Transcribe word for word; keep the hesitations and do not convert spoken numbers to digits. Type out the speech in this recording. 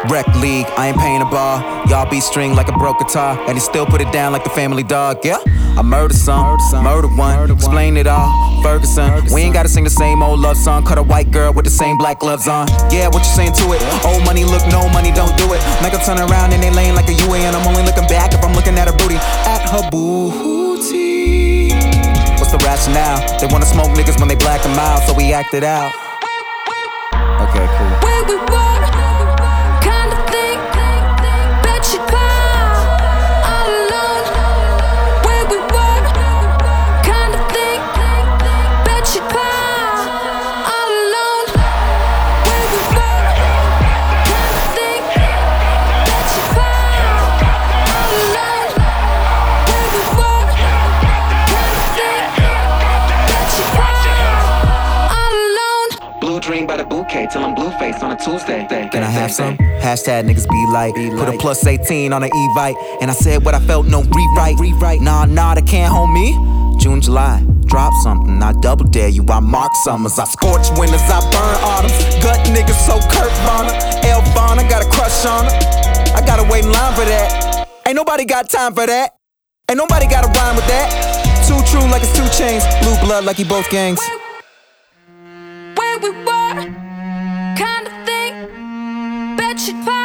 Rec league, I ain't paying a bar. Y'all be string like a broke guitar, and he still put it down like the family dog. Yeah, I murdered some, murdered one, explain it all. Ferguson, we ain't gotta sing the same old love song. Cut a white girl with the same black gloves on. Yeah, what you saying to it? Old money, look, no money, don't do it. Make her turn around in they lane like a U A, and I'm only looking back if I'm looking at her booty. At her booty. What's the rationale? They wanna smoke niggas when they black them out, so we act it out. Okay, cool. Where we were, kind of thing, bet you cry all alone. Where we were, kind of thing, bet you cry all alone. Where we were, kind of thing, bet you cry all alone. Where we were, kind of thing, bet you cry all alone. Blue dream by the bouquet till I'm blue face on a Tuesday. Can I have some? Hashtag niggas be like, put a plus eighteen on an Evite, and I said what I felt, no rewrite. Rewrite, nah, nah, they can't hold me. June, July, drop something. I double dare you. I mark summers. I scorch winters. I burn autumns. Gut niggas so Kurt Vonner. Elvon, I got a crush on her. I gotta wait in line for that. Ain't nobody got time for that. Ain't nobody got a rhyme with that. Too true like it's two chains. Blue blood like he both gangs. Where we were, kind of thing, bet you cry.